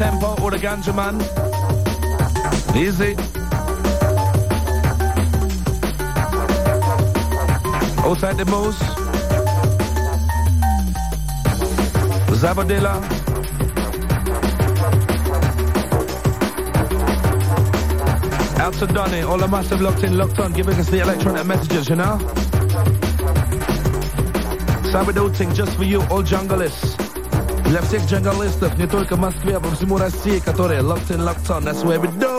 tempo or the ganja man. Easy. Outside the moose. Zabadilla. Out to Donny, all the massive locked in, locked on, giving us the electronic messages, you know? Sabado thing just for you, all junglists. Для всех джангалистов, не только в Москве, а по всему России, которые locked in, locked on, that's where we do.